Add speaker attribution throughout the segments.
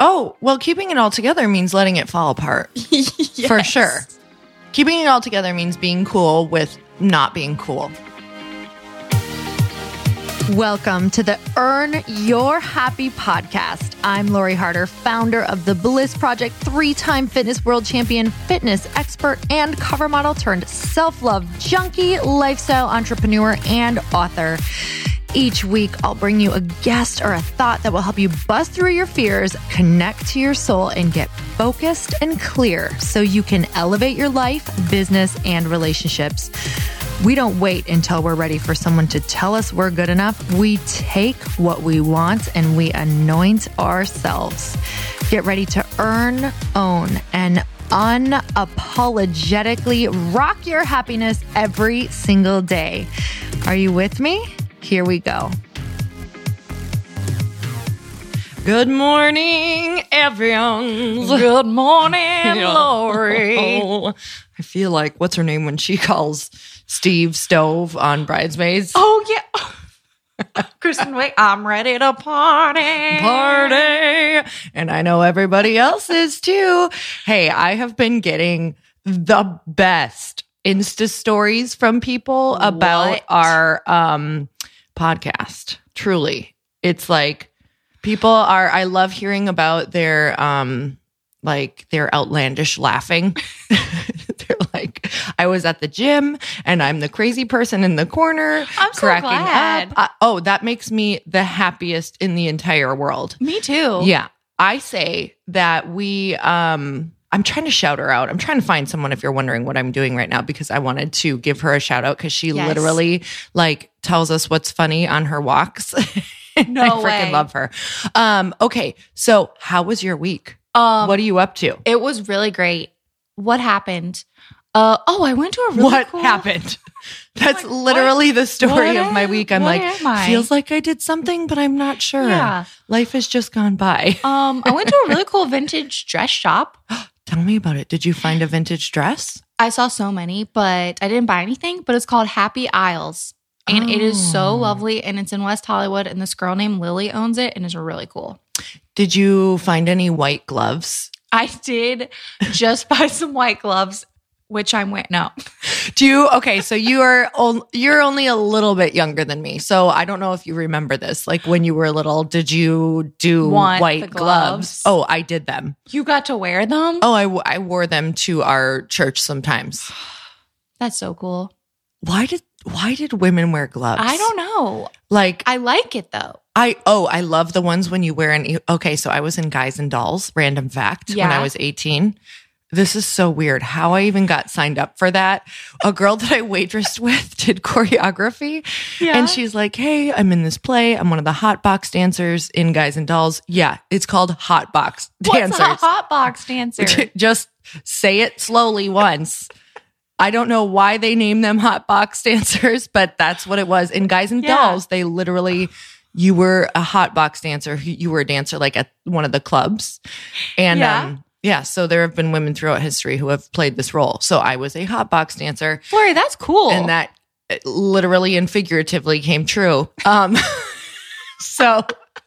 Speaker 1: Oh, well, keeping it all together means letting it fall apart.
Speaker 2: Yes.
Speaker 1: For sure. Keeping it all together means being cool with not being cool.
Speaker 2: Welcome to the Earn Your Happy podcast. I'm Lori Harder, founder of The Bliss Project, 3-time fitness world champion, fitness expert, and cover model turned self-love junkie, lifestyle entrepreneur, and author. Each week, I'll bring you a guest or a thought that will help you bust through your fears, connect to your soul, and get focused and clear so you can elevate your life, business, and relationships. We don't wait until we're ready for someone to tell us we're good enough. We take what we want and we anoint ourselves. Get ready to earn, own, and unapologetically rock your happiness every single day. Are you with me? Here we go.
Speaker 1: Good morning, everyone.
Speaker 2: Good morning, Lori.
Speaker 1: I feel like, what's her name when she calls Steve Stove on Bridesmaids?
Speaker 2: Oh, yeah. Kristen Wiig, I'm ready to party.
Speaker 1: And I know everybody else is too. Hey, I have been getting the best Insta stories from people about our podcast. Truly. It's like I love hearing about their outlandish laughing. They're like, I was at the gym and I'm the crazy person in the corner.
Speaker 2: I'm so
Speaker 1: cracking
Speaker 2: glad.
Speaker 1: up. That makes me the happiest in the entire world.
Speaker 2: Me too.
Speaker 1: Yeah. I say that I'm trying to shout her out. I'm trying to find someone if you're wondering what I'm doing right now, because I wanted to give her a shout out because she literally tells us what's funny on her walks.
Speaker 2: No
Speaker 1: I
Speaker 2: way.
Speaker 1: freaking love her. Okay. So how was your week? What are you up to?
Speaker 2: It was really great. What happened? I went to a really cool...
Speaker 1: What happened? That's literally the story of my week. I'm like, feels like I did something, but I'm not sure.
Speaker 2: Yeah.
Speaker 1: Life has just gone by.
Speaker 2: I went to a really cool vintage dress shop.
Speaker 1: Tell me about it. Did you find a vintage dress?
Speaker 2: I saw so many, but I didn't buy anything. But it's called Happy Isles. And it is so lovely. And it's in West Hollywood. And this girl named Lily owns it. And it's really cool.
Speaker 1: Did you find any white gloves?
Speaker 2: I did just buy some white gloves, which I'm wearing. No.
Speaker 1: Okay, so you're only a little bit younger than me. So I don't know if you remember this. Like when you were little, did you do white gloves? Oh, I did them.
Speaker 2: You got to wear them?
Speaker 1: Oh, I wore them to our church sometimes.
Speaker 2: That's so cool.
Speaker 1: Why did women wear gloves?
Speaker 2: I don't know.
Speaker 1: Like
Speaker 2: I like it though.
Speaker 1: I love the ones when you wear okay, so I was in Guys and Dolls, random fact, when I was 18. This is so weird how I even got signed up for that. A girl that I waitressed with did choreography. Yeah. And she's like, hey, I'm in this play. I'm one of the hot box dancers in Guys and Dolls. Yeah, it's called hot box dancers.
Speaker 2: What's a hot box dancer?
Speaker 1: Just say it slowly once. I don't know why they named them hot box dancers, but that's what it was. In Guys and Dolls, they literally, you were a hot box dancer. You were a dancer like at one of the clubs. And so there have been women throughout history who have played this role. So I was a hot box dancer.
Speaker 2: Lori, that's cool.
Speaker 1: And that literally and figuratively came true. So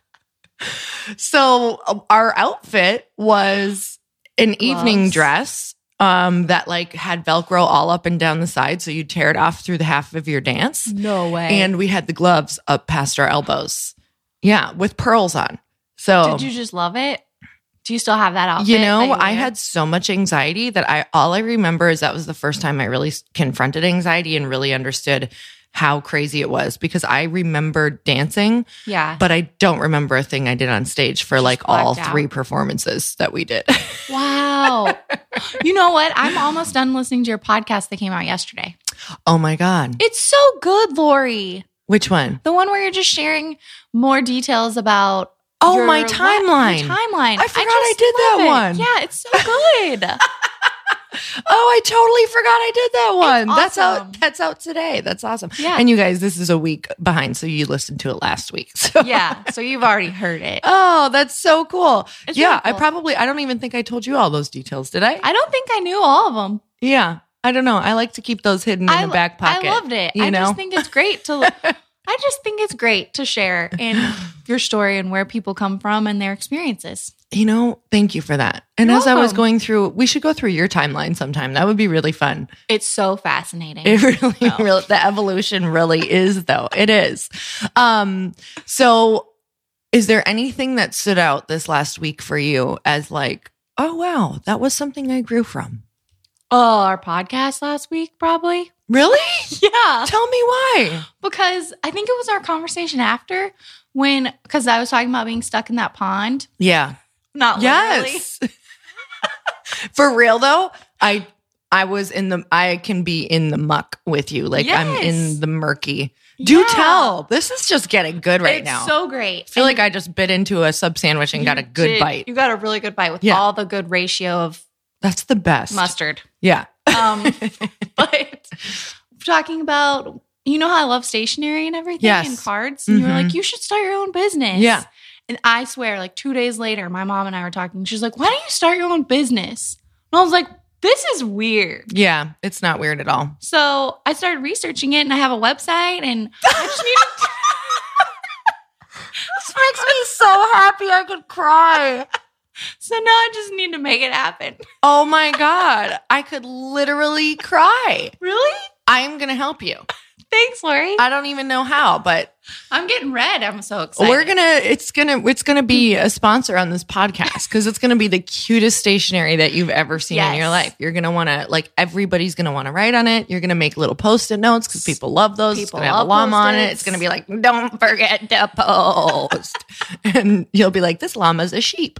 Speaker 1: our outfit was an evening dress that like had Velcro all up and down the side. So you'd tear it off through the half of your dance.
Speaker 2: No way.
Speaker 1: And we had the gloves up past our elbows. Yeah, with pearls on. So
Speaker 2: did you just love it? Do you still have that outfit?
Speaker 1: You know, I had so much anxiety that all I remember is that was the first time I really confronted anxiety and really understood how crazy it was, because I remember dancing, but I don't remember a thing I did on stage for like all 3 performances that we did.
Speaker 2: Wow. You know what? I'm almost done listening to your podcast that came out yesterday.
Speaker 1: Oh my God.
Speaker 2: It's so good, Lori.
Speaker 1: Which one?
Speaker 2: The one where you're just sharing more details about
Speaker 1: my timeline.
Speaker 2: Your timeline.
Speaker 1: I forgot I did that one.
Speaker 2: Yeah, it's so good.
Speaker 1: I totally forgot I did that one.
Speaker 2: Awesome.
Speaker 1: That's out today. That's awesome.
Speaker 2: Yeah.
Speaker 1: And you guys, this is a week behind, so you listened to it last week. So.
Speaker 2: Yeah, so you've already heard it.
Speaker 1: Oh, that's so cool.
Speaker 2: It's really cool.
Speaker 1: I don't even think I told you all those details, did I?
Speaker 2: I don't think I knew all of them.
Speaker 1: Yeah. I don't know. I like to keep those hidden in the back pocket.
Speaker 2: I loved it. I just think it's great to share in your story and where people come from and their experiences.
Speaker 1: Thank you for that. And
Speaker 3: You're
Speaker 1: as I was
Speaker 3: welcome.
Speaker 1: going through, we should go through your timeline sometime. That would be really fun.
Speaker 3: It's so fascinating.
Speaker 1: It really, the evolution really is, though. It is. So is there anything that stood out this last week for you as like, oh, wow, that was something I grew from?
Speaker 3: Oh, our podcast last week, probably.
Speaker 1: Really?
Speaker 3: Yeah.
Speaker 1: Tell me why.
Speaker 3: Because I think it was our conversation after because I was talking about being stuck in that pond.
Speaker 1: Yeah.
Speaker 3: Not literally.
Speaker 1: Yes. For real though, I can be in the muck with you. Like I'm in the murky. Do tell. This is just getting good right now.
Speaker 3: It's so great.
Speaker 1: I feel like I just bit into a sub sandwich and got a good bite.
Speaker 3: You got a really good bite with all the good ratio of
Speaker 1: That's the best.
Speaker 3: mustard.
Speaker 1: Yeah.
Speaker 3: But talking about, you know how I love stationery and everything and cards? And you were like, you should start your own business.
Speaker 1: Yeah.
Speaker 3: And I swear, like 2 days later, my mom and I were talking. She's like, why don't you start your own business? And I was like, this is weird.
Speaker 1: Yeah, it's not weird at all.
Speaker 3: So I started researching it and I have a website and I just need to.
Speaker 1: This makes me so happy I could cry.
Speaker 3: So now I just need to make it happen.
Speaker 1: Oh my God. I could literally cry.
Speaker 3: Really?
Speaker 1: I'm going to help you.
Speaker 3: Thanks, Lori.
Speaker 1: I don't even know how, but
Speaker 3: I'm getting red. I'm so excited.
Speaker 1: it's gonna be a sponsor on this podcast because it's gonna be the cutest stationery that you've ever seen in your life. You're gonna want to everybody's gonna want to write on it. You're gonna make little Post-it notes because people love those. It's gonna have a llama on it. It's gonna be like, don't forget to post, and you'll be like, this llama's a sheep.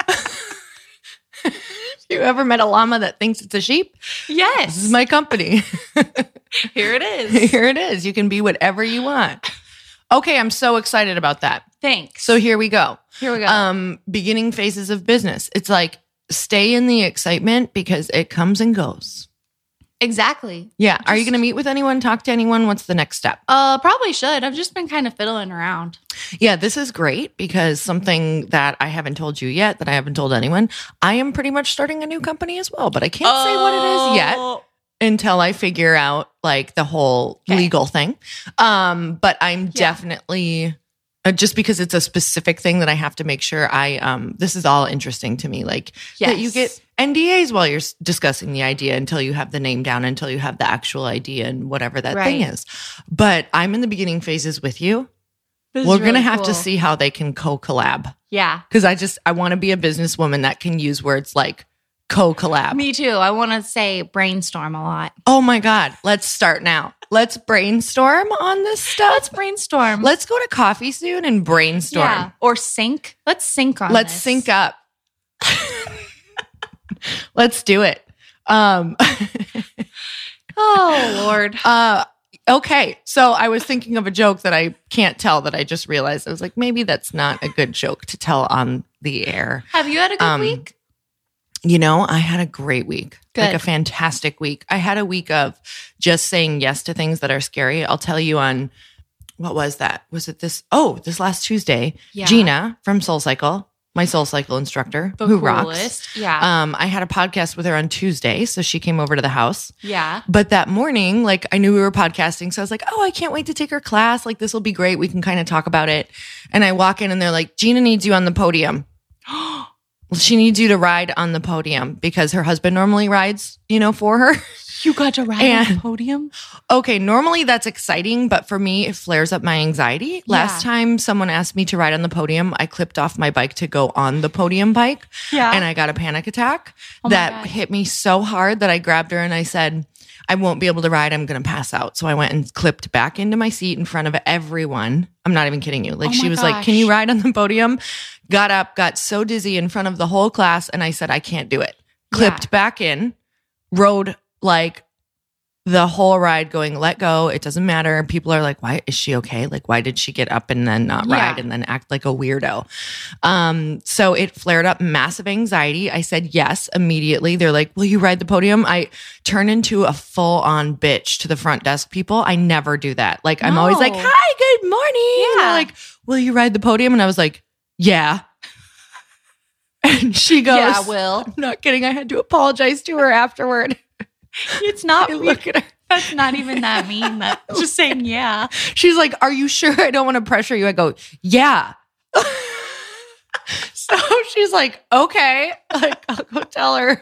Speaker 1: You ever met a llama that thinks it's a sheep?
Speaker 3: Yes.
Speaker 1: This is my company.
Speaker 3: Here it is.
Speaker 1: Here it is. You can be whatever you want. Okay, I'm so excited about that.
Speaker 3: Thanks.
Speaker 1: So here we go.
Speaker 3: Beginning
Speaker 1: phases of business. It's like stay in the excitement because it comes and goes.
Speaker 3: Exactly.
Speaker 1: Yeah. Are you going to meet with anyone, talk to anyone? What's the next step?
Speaker 3: Probably should. I've just been kind of fiddling around.
Speaker 1: Yeah, this is great because something that I haven't told you yet, that I haven't told anyone, I am pretty much starting a new company as well, but I can't say what it is yet until I figure out like the whole legal thing. But I'm definitely just because it's a specific thing that I have to make sure this is all interesting to me. Like that you get NDAs while you're discussing the idea until you have the name down, until you have the actual idea and whatever that thing is. But I'm in the beginning phases with you. We're going to have to see how they can co-collab.
Speaker 3: Yeah.
Speaker 1: Because I want to be a businesswoman that can use words like co-collab.
Speaker 3: Me too. I want to say brainstorm a lot.
Speaker 1: Oh my God. Let's start now. Let's brainstorm on this stuff.
Speaker 3: Let's brainstorm.
Speaker 1: Let's go to coffee soon and brainstorm.
Speaker 3: Yeah. Or sync. Let's sync on
Speaker 1: Let's
Speaker 3: this.
Speaker 1: sync up. Let's do it.
Speaker 3: Oh, Lord.
Speaker 1: Okay. So I was thinking of a joke that I can't tell that I just realized. I was like, maybe that's not a good joke to tell on the air.
Speaker 3: Have you had a good week?
Speaker 1: I had a great week.
Speaker 3: Good.
Speaker 1: Like a fantastic week. I had a week of just saying yes to things that are scary. I'll tell you on, what was that? Was it this last Tuesday, Gina from SoulCycle, my SoulCycle instructor, who rocks.
Speaker 3: Yeah.
Speaker 1: I had a podcast with her on Tuesday, so she came over to the house.
Speaker 3: Yeah.
Speaker 1: But that morning, like I knew we were podcasting, so I was like, oh, I can't wait to take her class. Like this will be great. We can kind of talk about it. And I walk in and they're like, Gina needs you on the podium. Well, she needs you to ride on the podium because her husband normally rides, for her.
Speaker 3: You got to ride on the podium?
Speaker 1: Okay, normally that's exciting, but for me, it flares up my anxiety. Last time someone asked me to ride on the podium, I clipped off my bike to go on the podium bike. Yeah. And I got a panic attack that hit me so hard that I grabbed her and I said, I won't be able to ride. I'm going to pass out. So I went and clipped back into my seat in front of everyone. I'm not even kidding you. Like she was like, can you ride on the podium? Got up, got so dizzy in front of the whole class. And I said, I can't do it. Clipped back in, rode like the whole ride going, let go. It doesn't matter. People are like, why is she okay? Like, why did she get up and then not ride and then act like a weirdo? So it flared up massive anxiety. I said yes immediately. They're like, will you ride the podium? I turn into a full on bitch to the front desk people. I never do that. Like, I'm always like, hi, good morning. Yeah. They're like, will you ride the podium? And I was like, yeah. And she goes,
Speaker 3: yeah, Will.
Speaker 1: I'm not kidding. I had to apologize to her afterward.
Speaker 3: It's not.
Speaker 1: Look at her.
Speaker 3: That's not even that mean. That's just saying, yeah.
Speaker 1: She's like, are you sure? I don't want to pressure you. I go, yeah. So She's like, okay, like I'll go tell her.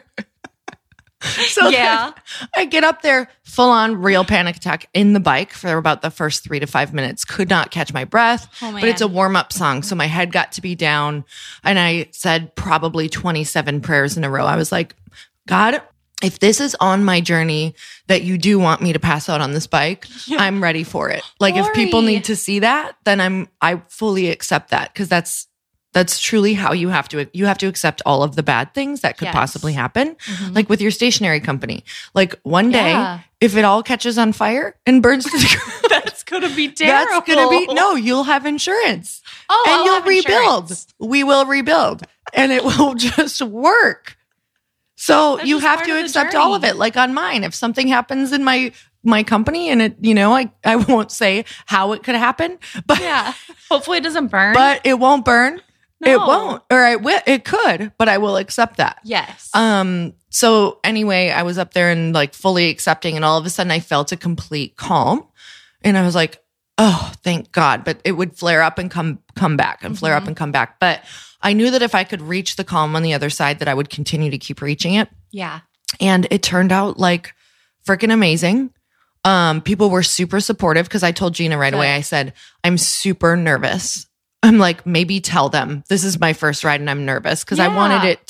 Speaker 1: So yeah, I get up there, full on real panic attack in the bike for about the first 3 to 5 minutes. Could not catch my breath, but it's a warm up song. So my head got to be down and I said probably 27 prayers in a row. I was like, God, if this is on my journey that you do want me to pass out on this bike, I'm ready for it. Like Lori. If people need to see that, then I fully accept that because that's truly how you have to accept all of the bad things that could possibly happen. Mm-hmm. Like with your stationery company, like one day, if it all catches on fire and burns to the ground,
Speaker 3: that's going to be terrible.
Speaker 1: No, you'll have insurance and you'll rebuild. Insurance. We will rebuild and it will just work. So you have to accept all of it. Like on mine, if something happens in my company and it, I won't say how it could happen, but
Speaker 3: hopefully it doesn't burn,
Speaker 1: but it won't burn. No. It won't, or it could, but I will accept that.
Speaker 3: Yes.
Speaker 1: So anyway, I was up there and like fully accepting, and all of a sudden I felt a complete calm, and I was like, "Oh, thank God!" But it would flare up and come back, and flare up and come back. But I knew that if I could reach the calm on the other side, that I would continue to keep reaching it.
Speaker 3: Yeah.
Speaker 1: And it turned out like freaking amazing. People were super supportive because I told Gina right away. I said, "I'm super nervous." I'm like, maybe tell them this is my first ride and I'm nervous because I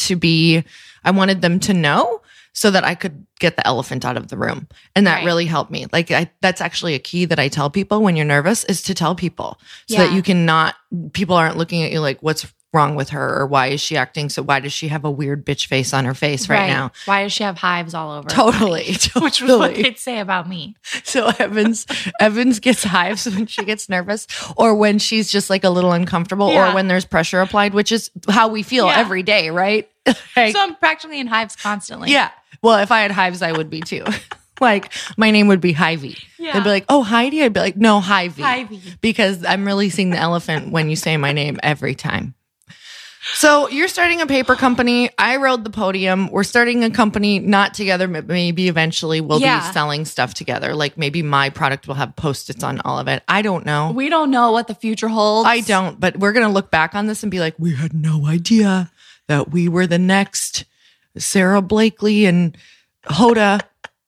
Speaker 1: wanted them to know so that I could get the elephant out of the room. And that really helped me. Like that's actually a key that I tell people when you're nervous is to tell people so that people aren't looking at you like, what's wrong with her or why is she acting? So why does she have a weird bitch face on her face right now?
Speaker 3: Why does she have hives all over?
Speaker 1: Totally.
Speaker 3: Which was what they'd say about me.
Speaker 1: So Evans gets hives when she gets nervous or when she's just like a little uncomfortable or when there's pressure applied, which is how we feel every day, right?
Speaker 3: Like, so I'm practically in hives constantly.
Speaker 1: Yeah. Well, if I had hives, I would be too. Like my name would be Hyvie. Yeah. They'd be like, "Oh, Heidi." I'd be like, "No, Hyvie." Because I'm releasing the elephant when you say my name every time. So you're starting a paper company. I rode the podium. We're starting a company, not together, but maybe eventually we'll be selling stuff together. Like maybe my product will have Post-its on all of it. I don't know.
Speaker 3: We don't know what the future holds.
Speaker 1: I don't, but we're going to look back on this and be like, we had no idea that we were the next Sarah Blakely and Hoda.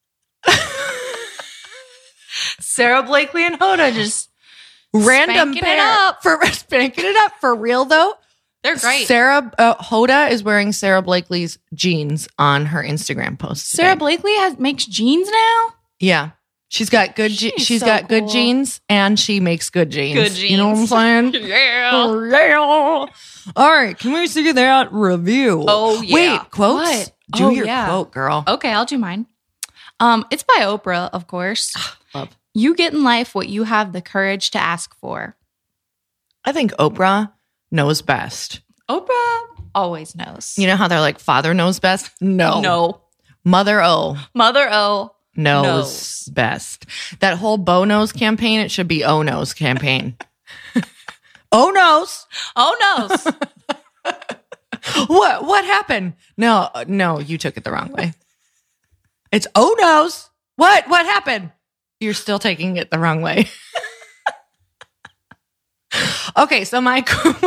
Speaker 3: Sarah Blakely and Hoda just
Speaker 1: random
Speaker 3: spanking it up.
Speaker 1: Spanking it up for real though.
Speaker 3: They're great.
Speaker 1: Hoda is wearing Sarah Blakely's jeans on her Instagram post.
Speaker 3: Sarah Blakely makes jeans now?
Speaker 1: Yeah. She's got good good jeans and she makes good jeans.
Speaker 3: Good jeans.
Speaker 1: You know what I'm saying?
Speaker 3: Yeah.
Speaker 1: Oh, yeah. All right. Can we see that review?
Speaker 3: Oh, yeah.
Speaker 1: Wait, quotes? What? Do your quote, girl.
Speaker 3: Okay, I'll do mine. It's by Oprah, of course.
Speaker 1: Love.
Speaker 3: You get in life what you have the courage to ask for.
Speaker 1: I think Oprah knows best.
Speaker 3: Oprah always knows.
Speaker 1: You know how they're like, father knows best? No. Mother O knows best. That whole Bo knows campaign, it should be O knows campaign. O knows. What happened? No, you took it the wrong way. It's O knows. What happened? You're still taking it the wrong way. Okay, so my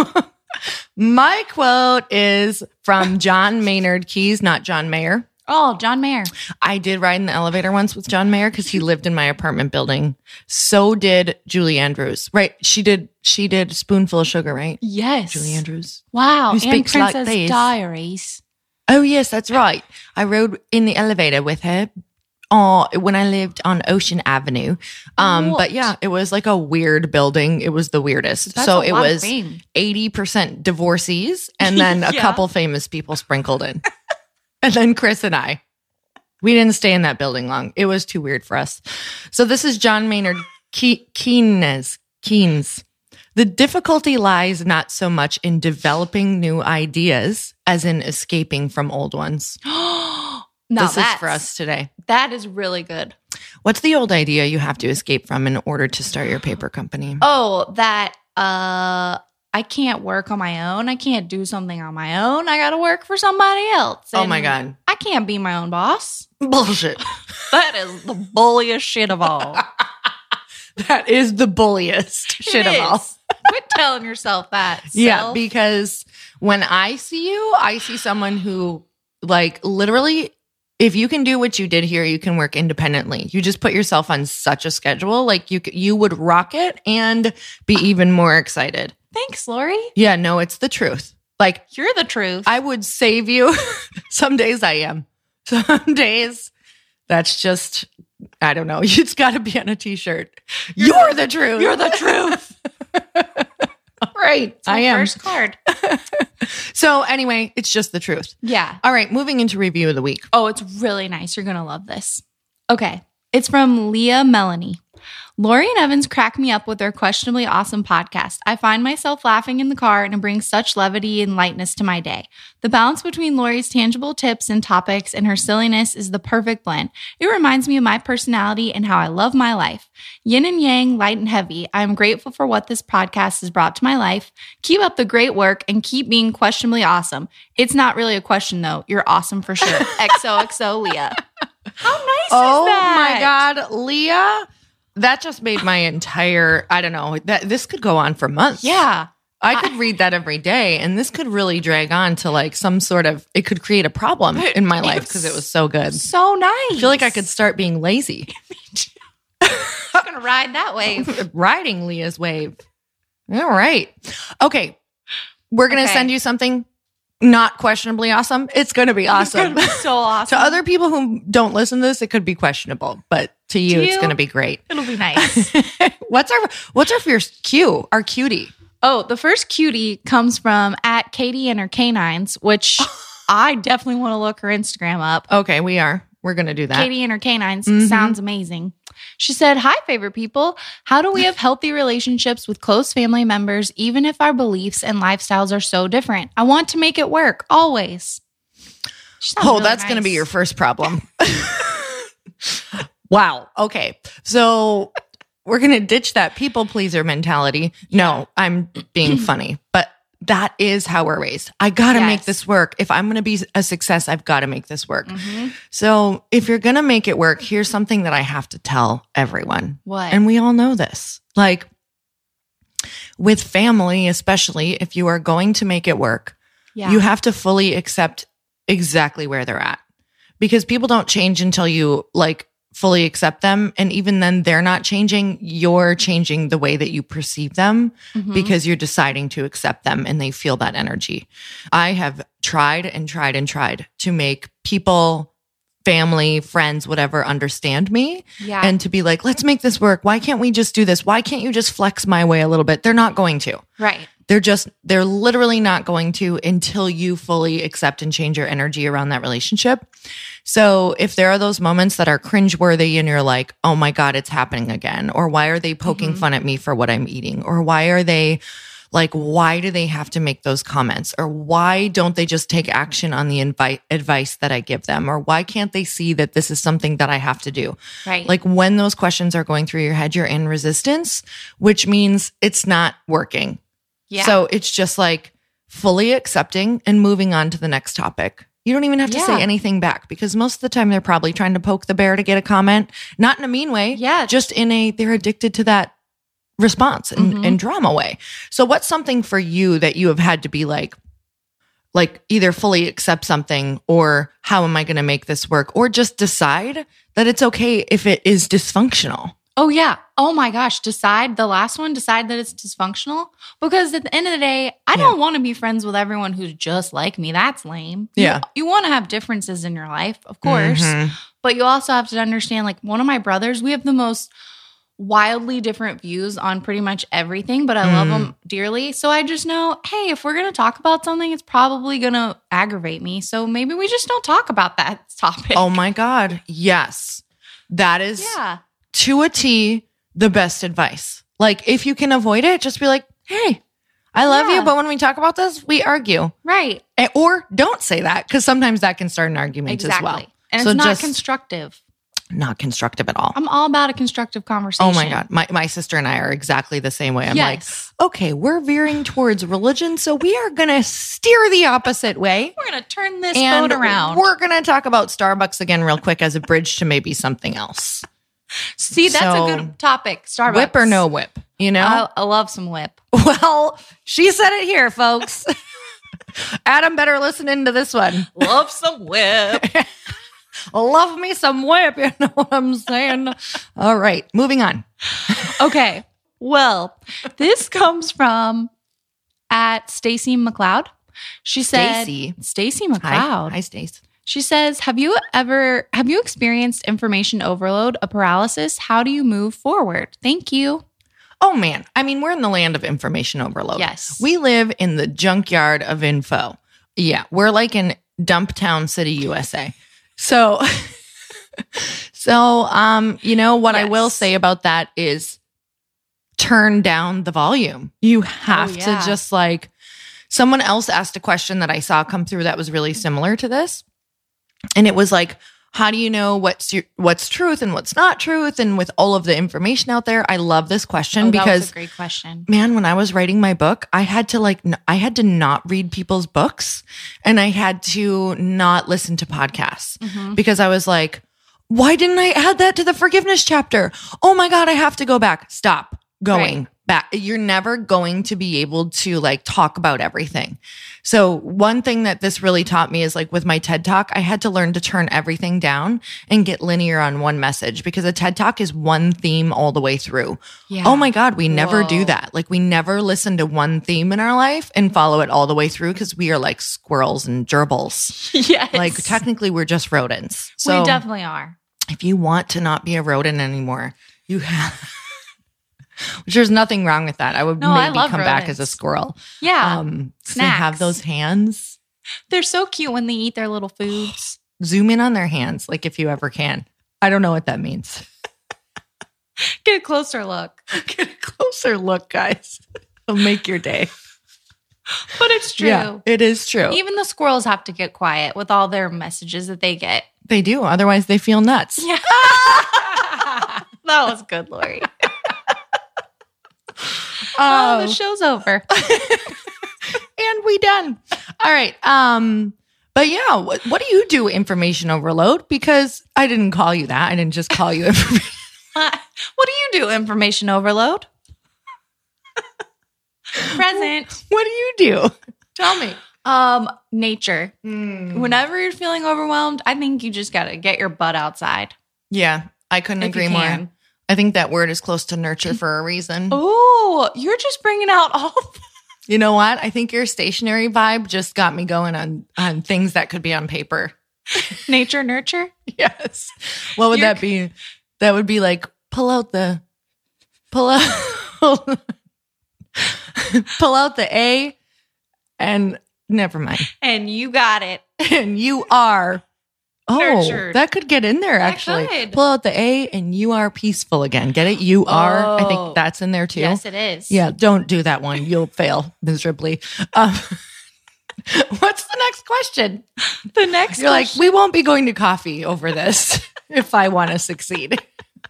Speaker 1: quote is from John Maynard Keyes, not John Mayer.
Speaker 3: Oh, John Mayer.
Speaker 1: I did ride in the elevator once with John Mayer because he lived in my apartment building. So did Julie Andrews. Right. She did Spoonful of Sugar, right?
Speaker 3: Yes.
Speaker 1: Julie Andrews.
Speaker 3: Wow. And Princess Diaries.
Speaker 1: Oh, yes, that's right. I rode in the elevator with her when I lived on Ocean Avenue. But yeah, it was like a weird building. It was the weirdest.
Speaker 3: That's
Speaker 1: so it was 80% divorcees and then a couple famous people sprinkled in. And then Chris and I. We didn't stay in that building long. It was too weird for us. So this is John Maynard Keynes. The difficulty lies not so much in developing new ideas as in escaping from old ones. This is for us today.
Speaker 3: That is really good.
Speaker 1: What's the old idea you have to escape from in order to start your paper company?
Speaker 3: Oh, that I can't work on my own. I can't do something on my own. I got to work for somebody else.
Speaker 1: Oh my God.
Speaker 3: I can't be my own boss.
Speaker 1: Bullshit.
Speaker 3: That is the bulliest shit of all.
Speaker 1: That is the bulliest shit of all.
Speaker 3: Quit telling yourself that.
Speaker 1: Yeah, because when I see you, I see someone who, like, literally, if you can do what you did here, you can work independently. You just put yourself on such a schedule. Like, you would rock it and be even more excited.
Speaker 3: Thanks, Lori.
Speaker 1: Yeah, no, it's the truth. Like,
Speaker 3: you're the truth.
Speaker 1: I would save you. Some days I am. Some days that's just, I don't know. It's got to be on a t-shirt. You're the truth.
Speaker 3: You're the truth.
Speaker 1: Right. I am.
Speaker 3: First card.
Speaker 1: So anyway, it's just the truth.
Speaker 3: Yeah.
Speaker 1: All right. Moving into review of the week.
Speaker 3: Oh, it's really nice. You're going to love this. Okay. It's from Leah Melanie. Lori and Evans crack me up with their questionably awesome podcast. I find myself laughing in the car and it brings such levity and lightness to my day. The balance between Lori's tangible tips and topics and her silliness is the perfect blend. It reminds me of my personality and how I love my life. Yin and yang, light and heavy. I am grateful for what this podcast has brought to my life. Keep up the great work and keep being questionably awesome. It's not really a question though. You're awesome for sure. XOXO Leah. How nice is that?
Speaker 1: Oh my God, Leah. That just made my entire, I don't know, this could go on for months.
Speaker 3: Yeah.
Speaker 1: I could read that every day, and this could really drag on to like some sort of, it could create a problem in my life because it was so good.
Speaker 3: So nice.
Speaker 1: I feel like I could start being lazy.
Speaker 3: I'm going to ride that wave.
Speaker 1: Riding Leah's wave. All right. Okay. We're going to send you something not questionably awesome. It's going to be awesome.
Speaker 3: It's going to be so awesome.
Speaker 1: To other people who don't listen to this, it could be questionable, but to you, it's going to be great.
Speaker 3: It'll be nice.
Speaker 1: What's our first cue? Our cutie.
Speaker 3: Oh, the first cutie comes from at Katie and her canines, which I definitely want to look her Instagram up.
Speaker 1: Okay, we're going to do that.
Speaker 3: Katie and her canines sounds amazing. She said, "Hi, favorite people. How do we have healthy relationships with close family members, even if our beliefs and lifestyles are so different? I want to make it work, always."
Speaker 1: Oh, really that's going to be your first problem. Wow. Okay. So we're going to ditch that people pleaser mentality. No, I'm being funny, but that is how we're raised. I got to make this work. If I'm going to be a success, I've got to make this work. Mm-hmm. So if you're going to make it work, here's something that I have to tell everyone.
Speaker 3: What?
Speaker 1: And we all know this. Like with family, especially if you are going to make it work, you have to fully accept exactly where they're at, because people don't change until you like fully accept them. And even then they're not changing. You're changing the way that you perceive them because you're deciding to accept them and they feel that energy. I have tried and tried and tried to make people, family, friends, whatever, understand me and to be like, let's make this work. Why can't we just do this? Why can't you just flex my way a little bit? They're not going to.
Speaker 3: Right.
Speaker 1: They're literally not going to until you fully accept and change your energy around that relationship. So if there are those moments that are cringeworthy and you're like, oh my God, it's happening again. Or why are they poking fun at me for what I'm eating? Or why are they like, why do they have to make those comments? Or why don't they just take action on the advice that I give them? Or why can't they see that this is something that I have to do?
Speaker 3: Right.
Speaker 1: Like when those questions are going through your head, you're in resistance, which means it's not working. Yeah. So it's just like fully accepting and moving on to the next topic. You don't even have to say anything back because most of the time they're probably trying to poke the bear to get a comment, not in a mean way.
Speaker 3: Yeah.
Speaker 1: Just they're addicted to that response and drama way. So what's something for you that you have had to be like either fully accept something or how am I going to make this work? Or just decide that it's okay if it is dysfunctional.
Speaker 3: Oh, yeah. Oh, my gosh. Decide that it's dysfunctional. Because at the end of the day, I don't want to be friends with everyone who's just like me. That's lame.
Speaker 1: Yeah.
Speaker 3: You want to have differences in your life, of course. But you also have to understand, like, one of my brothers, we have the most wildly different views on pretty much everything, but I love him dearly. So I just know, hey, if we're going to talk about something, it's probably going to aggravate me. So maybe we just don't talk about that topic.
Speaker 1: Oh, my God. Yes. That is... to a T, the best advice. Like, if you can avoid it, just be like, hey, I love you, but when we talk about this, we argue.
Speaker 3: Right.
Speaker 1: Or don't say that, because sometimes that can start an argument as well.
Speaker 3: And so it's not constructive.
Speaker 1: Not constructive at all.
Speaker 3: I'm all about a constructive conversation.
Speaker 1: Oh, my God. My sister and I are exactly the same way. I'm like, okay, we're veering towards religion, so we are going to steer the opposite way.
Speaker 3: We're going to turn this boat around.
Speaker 1: We're going to talk about Starbucks again real quick as a bridge to maybe something else.
Speaker 3: See, that's a good topic. Starbucks.
Speaker 1: Whip or no whip, you know?
Speaker 3: I love some whip.
Speaker 1: Well, she said it here, folks. Adam better listen into this one.
Speaker 3: Love some whip.
Speaker 1: Love me some whip, you know what I'm saying? All right, moving on.
Speaker 3: Okay. Well, this comes from at Stacy McLeod. She said, Stacy McLeod.
Speaker 1: Hi, Stace.
Speaker 3: She says, have you experienced information overload, a paralysis? How do you move forward? Thank you.
Speaker 1: Oh, man. I mean, we're in the land of information overload.
Speaker 3: Yes.
Speaker 1: We live in the junkyard of info. Yeah. We're like in Dumptown City, USA. So, you know, what I will say about that is turn down the volume. You have to just like, someone else asked a question that I saw come through that was really similar to this. And it was like, how do you know what's truth and what's not truth? And with all of the information out there, I love this question because
Speaker 3: that was a great question.
Speaker 1: Man, when I was writing my book, I had to not read people's books and I had to not listen to podcasts because I was like, why didn't I add that to the forgiveness chapter? Oh my God, I have to go back. Stop going back. You're never going to be able to like talk about everything. So one thing that this really taught me is like with my TED Talk, I had to learn to turn everything down and get linear on one message because a TED Talk is one theme all the way through. Yeah. Oh my God, we never do that. Like we never listen to one theme in our life and follow it all the way through because we are like squirrels and gerbils.
Speaker 3: Yes.
Speaker 1: Like technically we're just rodents. So
Speaker 3: we definitely are.
Speaker 1: If you want to not be a rodent anymore, you have... Which there's nothing wrong with that. I would maybe come back as a squirrel.
Speaker 3: Yeah.
Speaker 1: They have those hands.
Speaker 3: They're so cute when they eat their little foods.
Speaker 1: Zoom in on their hands, like if you ever can. I don't know what that means.
Speaker 3: Get a closer look.
Speaker 1: Get a closer look, guys. It'll make your day.
Speaker 3: But it's true.
Speaker 1: Yeah, it is true.
Speaker 3: Even the squirrels have to get quiet with all their messages that they get.
Speaker 1: They do. Otherwise, they feel nuts.
Speaker 3: Yeah. That was good, Lori. The show's over.
Speaker 1: And we done. All right. But yeah, what do you do, information overload? Because I didn't call you that. I didn't just call you information.
Speaker 3: What do you do, information overload? Present.
Speaker 1: What do you do? Tell me.
Speaker 3: Nature. Whenever you're feeling overwhelmed, I think you just got to get your butt outside.
Speaker 1: Yeah, I couldn't agree more. I think that word is close to nurture for a reason.
Speaker 3: Oh, you're just bringing out all.
Speaker 1: You know what? I think your stationary vibe just got me going on things that could be on paper.
Speaker 3: Nature, nurture?
Speaker 1: Yes. What would that be? That would be like pull out the A and never mind.
Speaker 3: And you got it.
Speaker 1: And you are.
Speaker 3: Nurtured.
Speaker 1: That could get in there, actually.
Speaker 3: Could.
Speaker 1: Pull out the A and you are peaceful again. Get it? You are. I think that's in there too.
Speaker 3: Yes, it is.
Speaker 1: Yeah, don't do that one. You'll fail miserably. What's the next question?
Speaker 3: The next
Speaker 1: You're question. Like, we won't be going to coffee over this if I want to succeed.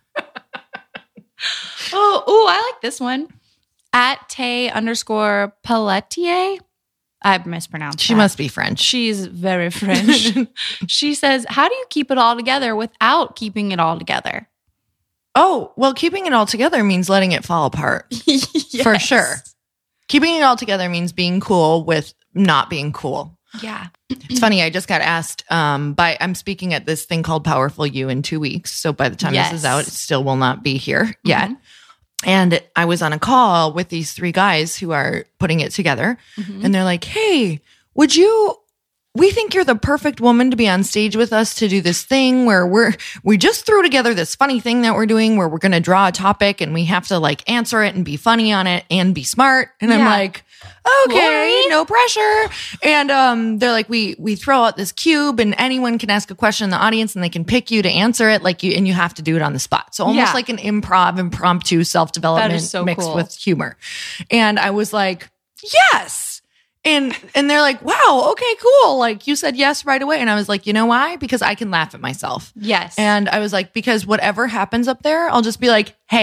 Speaker 3: I like this one. At Tay_Pelletier. I mispronounced
Speaker 1: She must be French.
Speaker 3: She's very French. She says, how do you keep it all together without keeping it all together?
Speaker 1: Oh, well, keeping it all together means letting it fall apart. Yes. For sure. Keeping it all together means being cool with not being cool.
Speaker 3: Yeah.
Speaker 1: It's funny. I just got asked I'm speaking at this thing called Powerful You in 2 weeks. So by the time this is out, it still will not be here yet. And I was on a call with these 3 guys who are putting it together. And they're like, hey, we think you're the perfect woman to be on stage with us to do this thing where we just threw together this funny thing that we're doing where we're going to draw a topic and we have to like answer it and be funny on it and be smart. And I'm like, okay, Lori? No pressure. And they're like, we throw out this cube and anyone can ask a question in the audience and they can pick you to answer it and you have to do it on the spot. So almost like an impromptu self-development mixed with humor. And I was like, yes. And they're like, wow, okay, cool. Like you said yes right away. And I was like, you know why? Because I can laugh at myself.
Speaker 3: Yes.
Speaker 1: And I was like, because whatever happens up there, I'll just be like, hey,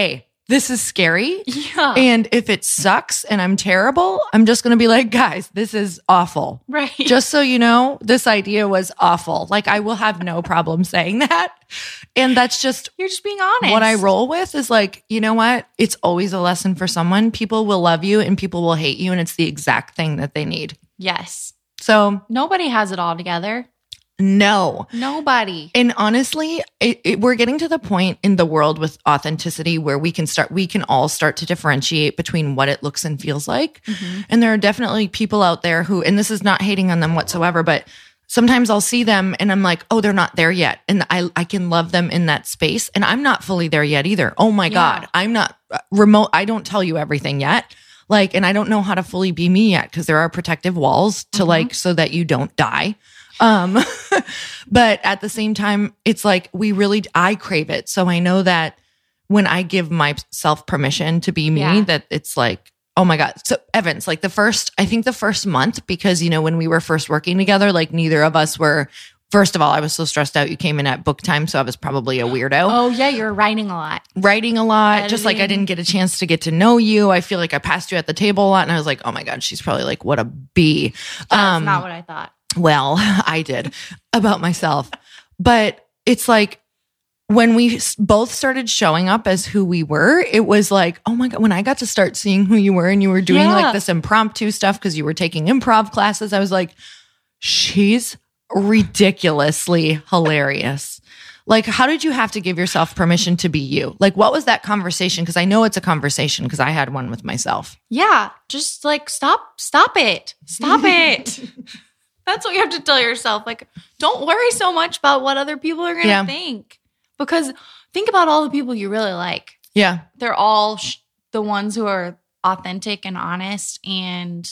Speaker 1: this is scary.
Speaker 3: Yeah.
Speaker 1: And if it sucks and I'm terrible, I'm just going to be like, guys, this is awful.
Speaker 3: Right.
Speaker 1: Just so you know, this idea was awful. Like, I will have no problem saying that. And that's just,
Speaker 3: you're just being honest.
Speaker 1: what I roll with is like, you know what? It's always a lesson for someone. People will love you and people will hate you. And it's the exact thing that they need.
Speaker 3: Yes.
Speaker 1: So
Speaker 3: nobody has it all together.
Speaker 1: no.
Speaker 3: Nobody.
Speaker 1: And honestly, we're getting to the point in the world with authenticity where we can all start to differentiate between what it looks and feels like.
Speaker 3: Mm-hmm.
Speaker 1: And there are definitely people out there who, and this is not hating on them whatsoever, but sometimes I'll see them and I'm like, oh, they're not there yet. And I can love them in that space. And I'm not fully there yet either. Oh my God. I'm not remote. I don't tell you everything yet. Like, and I don't know how to fully be me yet because there are protective walls to like, so that you don't die. But at the same time, it's like I crave it. So I know that when I give myself permission to be me, that it's like, oh my God. So Evans, like the first month, because, you know, when we were first working together, like neither of us were, first of all, I was so stressed out. You came in at book time. So I was probably a weirdo.
Speaker 3: Oh yeah. You're writing a lot.
Speaker 1: Just like I didn't get a chance to get to know you. I feel like I passed you at the table a lot and I was like, oh my God, she's probably like, what a bee.
Speaker 3: That's not what I thought.
Speaker 1: Well, I did about myself, but it's like when we both started showing up as who we were, it was like, oh my God, when I got to start seeing who you were and you were doing like this impromptu stuff because you were taking improv classes, I was like, she's ridiculously hilarious. Like, how did you have to give yourself permission to be you? Like, what was that conversation? Because I know it's a conversation because I had one with myself.
Speaker 3: Yeah. Just like, stop it. Stop it. That's what you have to tell yourself. Like, don't worry so much about what other people are going to think. Because think about all the people you really like.
Speaker 1: Yeah.
Speaker 3: They're all the ones who are authentic and honest. And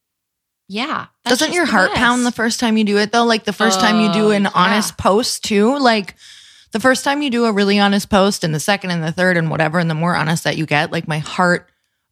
Speaker 3: yeah.
Speaker 1: Doesn't your heart pound the first time you do it though? Like the first time you do an honest post too? Like the first time you do a really honest post and the second and the third and whatever, and the more honest that you get, like my heart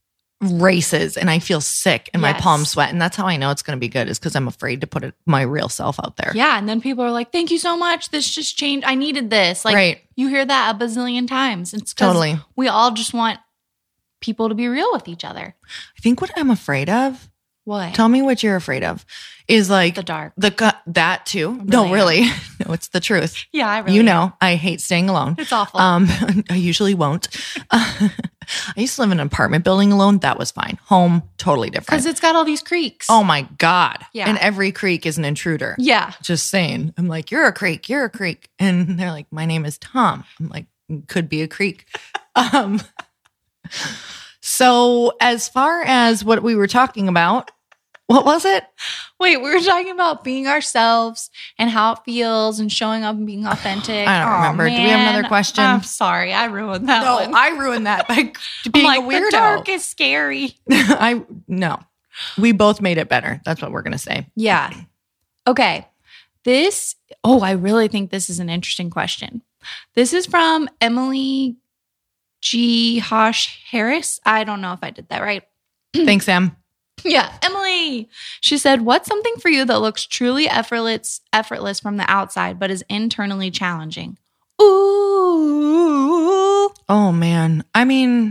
Speaker 1: races and I feel sick and my palms sweat. And that's how I know it's going to be good, is because I'm afraid to put my real self out there.
Speaker 3: Yeah. And then people are like, thank you so much. This just changed. I needed this. Like you hear that a bazillion times. It's because we all just want people to be real with each other.
Speaker 1: I think what I'm afraid of.
Speaker 3: What?
Speaker 1: Tell me what you're afraid of. Is like
Speaker 3: the dark.
Speaker 1: That too. No, really. No, it's the truth.
Speaker 3: Yeah, I really.
Speaker 1: You know, I hate staying alone.
Speaker 3: It's awful.
Speaker 1: I usually won't. I used to live in an apartment building alone. That was fine. Home, totally different.
Speaker 3: Because it's got all these creaks.
Speaker 1: Oh my God.
Speaker 3: Yeah.
Speaker 1: And every creek is an intruder.
Speaker 3: Yeah.
Speaker 1: Just saying. I'm like, you're a creek. You're a creek. And they're like, my name is Tom. I'm like, could be a creek. So as far as what we were talking about, what was it?
Speaker 3: Wait, we were talking about being ourselves and how it feels and showing up and being authentic.
Speaker 1: I don't remember.
Speaker 3: Man.
Speaker 1: Do we have another question?
Speaker 3: I'm sorry. I ruined that one.
Speaker 1: No, I ruined that by being a weirdo.
Speaker 3: The dark is scary.
Speaker 1: No. We both made it better. That's what we're going to say.
Speaker 3: Yeah. Okay. I really think this is an interesting question. This is from Emily G. Hosh Harris. I don't know if I did that right.
Speaker 1: Thanks, Em.
Speaker 3: Yeah, Emily. She said, what's something for you that looks truly effortless from the outside, but is internally challenging? Ooh.
Speaker 1: Oh, man. I mean,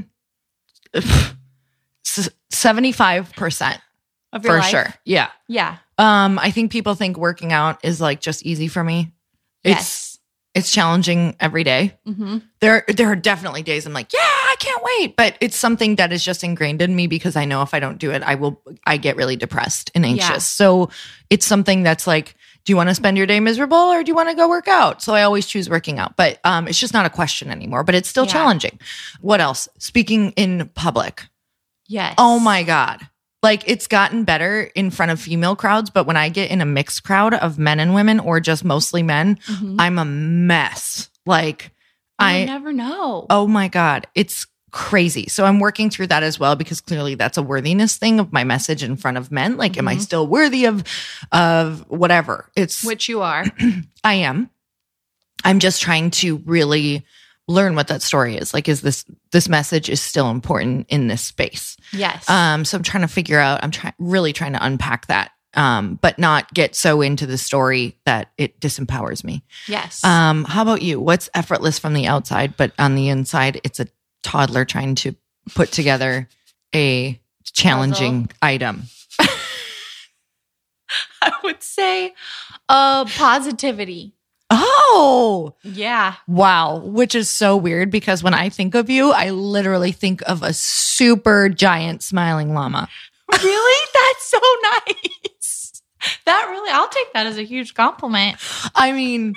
Speaker 1: 75%
Speaker 3: of your life?
Speaker 1: For sure. Yeah.
Speaker 3: Yeah.
Speaker 1: I think people think working out is like just easy for me. It's challenging every day. Mm-hmm. There are definitely days I'm like, yeah, I can't wait. But it's something that is just ingrained in me because I know if I don't do it, I get really depressed and anxious. Yeah. So it's something that's like, do you want to spend your day miserable or do you want to go work out? So I always choose working out, but it's just not a question anymore, but it's still challenging. What else? Speaking in public.
Speaker 3: Yes.
Speaker 1: Oh my God. Like it's gotten better in front of female crowds, but when I get in a mixed crowd of men and women or just mostly men, I'm a mess. Like
Speaker 3: I never know.
Speaker 1: Oh my God. It's crazy. So I'm working through that as well because clearly that's a worthiness thing of my message in front of men. Like, am I still worthy of whatever?
Speaker 3: Which you are.
Speaker 1: I am. I'm just trying to really learn what that story is. Like, is this message is still important in this space?
Speaker 3: Yes.
Speaker 1: So I'm trying to figure out, really trying to unpack that, but not get so into the story that it disempowers me.
Speaker 3: Yes.
Speaker 1: How about you? What's effortless from the outside, but on the inside, it's a toddler trying to put together a challenging item.
Speaker 3: I would say positivity.
Speaker 1: Oh,
Speaker 3: yeah.
Speaker 1: Wow. Which is so weird because when I think of you, I literally think of a super giant smiling llama.
Speaker 3: Really? That's so nice. I'll take that as a huge compliment.
Speaker 1: I mean,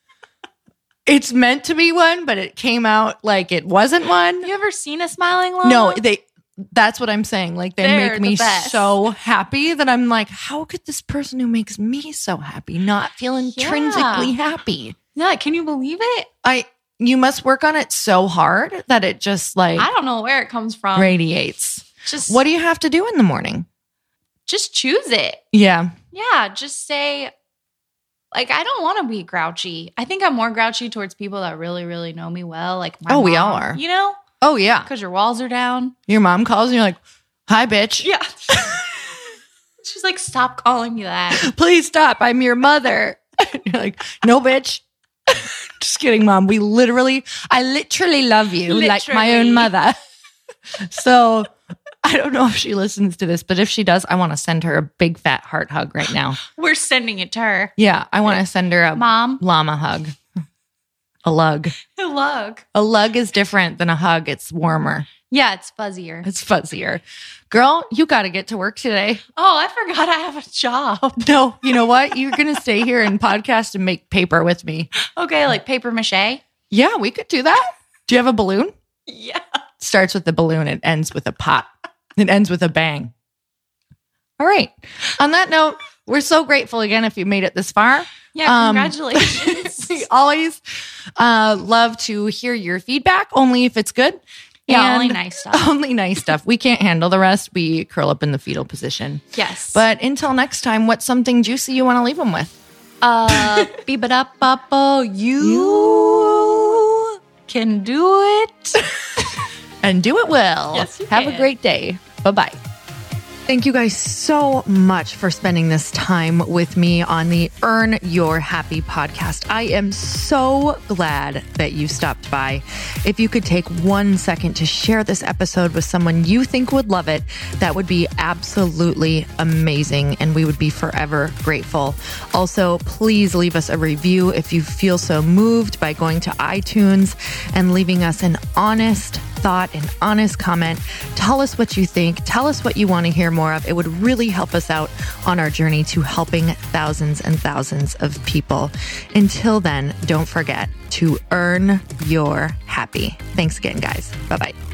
Speaker 1: it's meant to be one, but it came out like it wasn't one.
Speaker 3: You ever seen a smiling llama?
Speaker 1: No, that's what I'm saying. Like
Speaker 3: They're
Speaker 1: make me
Speaker 3: the best.
Speaker 1: so happy that I'm like, how could this person who makes me so happy not feel intrinsically happy?
Speaker 3: Yeah, can you believe it?
Speaker 1: You must work on it so hard that it just like
Speaker 3: I don't know where it comes from.
Speaker 1: radiates. What do you have to do in the morning?
Speaker 3: Just choose it.
Speaker 1: Yeah.
Speaker 3: Yeah, just say, like, I don't want to be grouchy. I think I'm more grouchy towards people that really, really know me well. Like my mom,
Speaker 1: we all are.
Speaker 3: You know?
Speaker 1: Oh, yeah.
Speaker 3: Because your walls are down.
Speaker 1: Your mom calls and you're like, hi, bitch.
Speaker 3: Yeah. She's like, stop calling me that.
Speaker 1: Please stop. I'm your mother. You're like, no, bitch. Just kidding, Mom. I literally love you like my own mother. So I don't know if she listens to this, but if she does, I want to send her a big fat heart hug right now.
Speaker 3: We're sending it to her.
Speaker 1: Yeah. I want to send her a
Speaker 3: Mom
Speaker 1: llama hug. A lug.
Speaker 3: A lug.
Speaker 1: A lug is different than a hug. It's warmer.
Speaker 3: Yeah, it's fuzzier.
Speaker 1: It's fuzzier. Girl, you got to get to work today.
Speaker 3: Oh, I forgot I have a job.
Speaker 1: No, you know what? You're going to stay here and podcast and make paper with me.
Speaker 3: Okay, like paper mache?
Speaker 1: Yeah, we could do that. Do you have a balloon?
Speaker 3: Yeah.
Speaker 1: It starts with the balloon. It ends with a pop. It ends with a bang. All right. On that note, we're so grateful again if you made it this far.
Speaker 3: Yeah, congratulations.
Speaker 1: We always love to hear your feedback, only if it's good.
Speaker 3: Yeah,
Speaker 1: And
Speaker 3: only nice stuff.
Speaker 1: Only nice stuff. We can't handle the rest. We curl up in the fetal position.
Speaker 3: Yes.
Speaker 1: But until next time, what's something juicy you want to leave them with?
Speaker 3: Beep-a-da-ba-ba, you can do it.
Speaker 1: And do it well.
Speaker 3: Yes, you
Speaker 1: Have
Speaker 3: can.
Speaker 1: a great day. Bye-bye.
Speaker 2: Thank you guys so much for spending this time with me on the Earn Your Happy podcast. I am so glad that you stopped by. If you could take 1 second to share this episode with someone you think would love it, that would be absolutely amazing, and we would be forever grateful. Also, please leave us a review if you feel so moved by going to iTunes and leaving us an honest thought, an honest comment. Tell us what you think. Tell us what you want to hear more of. It would really help us out on our journey to helping thousands and thousands of people. Until then, don't forget to earn your happy. Thanks again, guys. Bye-bye.